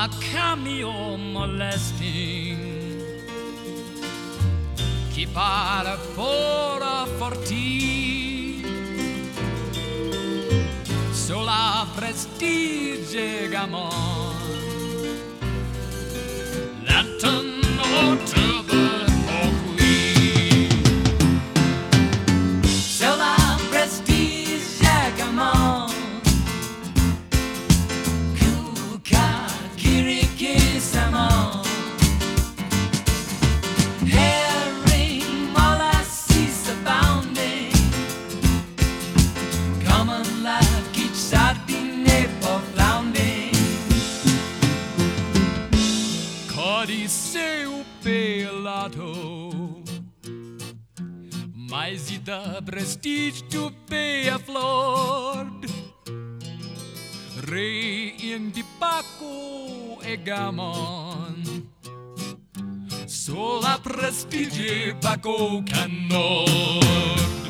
a cameo molesting chi pare fora forti sola prestige gamon Lantern notable or queen sola prestige gamon Kuka kiriki samon Odisseu pelato mas e da prestige tu pe a flor Rei in di Paco e Gamon sola prestige Paco canor